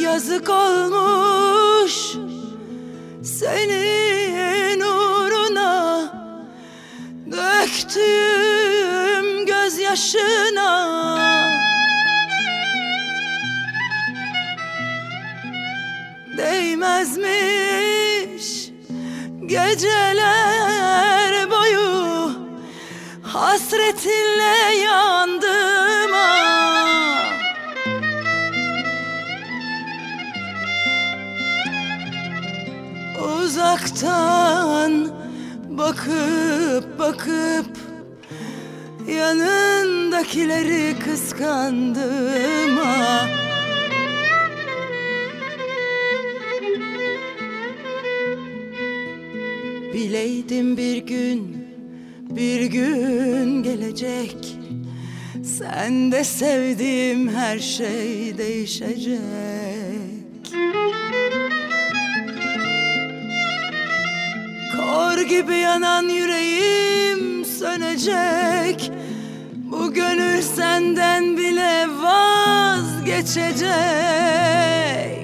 Yazık olmuş senin uğruna döktüğüm gözyaşına. Değmezmiş geceler boyu hasretinle yandığıma. Uzaktan bakıp bakıp yanındakileri kıskandığıma. Bileydim bir gün gelecek, sen de sevdiğim her şey değişecek. Kor gibi yanan yüreğim sönecek, bu gönül senden bile vazgeçecek.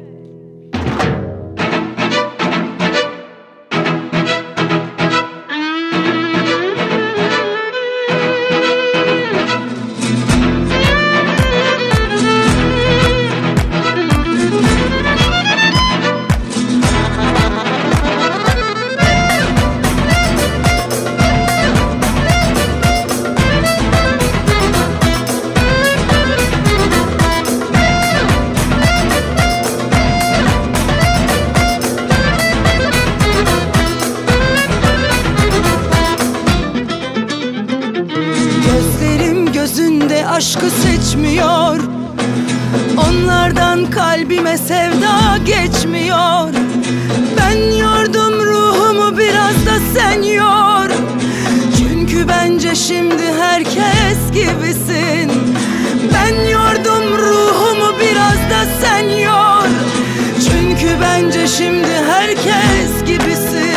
Gözünde aşkı seçmiyor, onlardan kalbime sevda geçmiyor. Ben yordum ruhumu, biraz da sen yor. Çünkü bence şimdi herkes gibisin. Ben yordum ruhumu, biraz da sen yor. Çünkü bence şimdi herkes gibisin.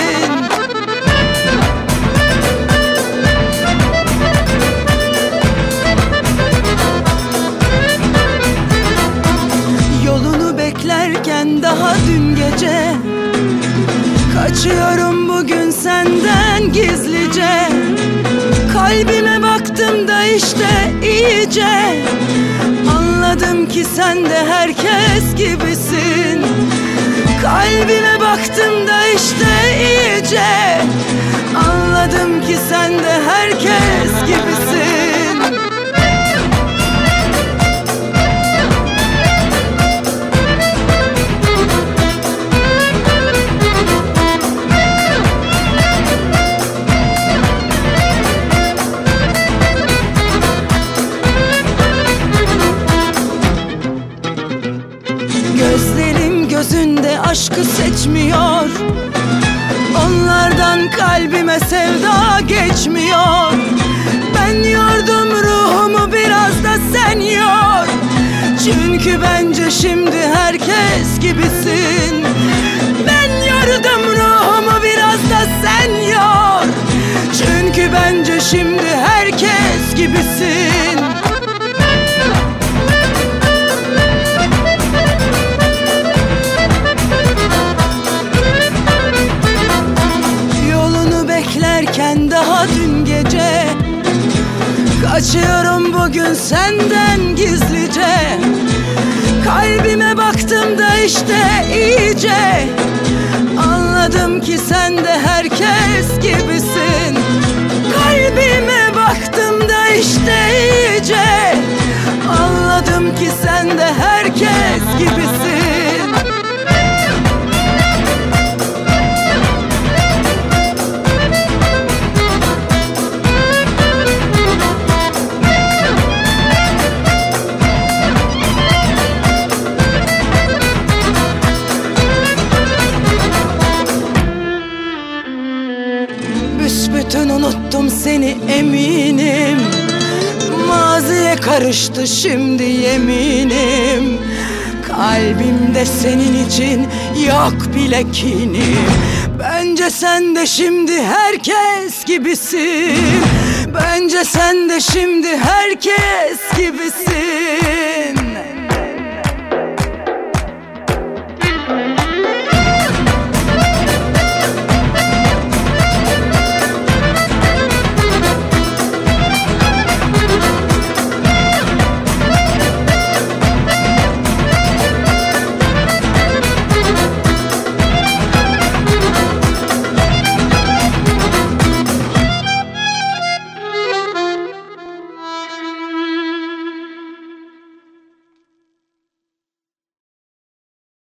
Beklerken daha dün gece kaçıyorum bugün senden gizlice. Kalbime baktım da işte iyice anladım ki sen de herkes gibisin. Kalbime baktım da işte iyice anladım ki sen de herkes gibisin. Gözlerim gözünde aşkı seçmiyor, onlardan kalbime sevda geçmiyor. Ben yordum ruhumu, biraz da sen yor. Çünkü bence şimdi herkes gibisin. Ben yordum ruhumu, biraz da sen yor. Çünkü bence şimdi herkes gibisin. Beklerken daha dün gece kaçıyorum bugün senden gizlice. Kalbime baktım da işte iyice anladım ki sen de herkes gibisin. Kalbime baktım da işte iyice anladım ki sen de herkes gibisin. Büsbütün unuttum seni eminim. Maziye karıştı şimdi yeminim. Kalbimde senin için yok bile kinim. Bence sen de şimdi herkes gibisin. Bence sen de şimdi herkes gibisin.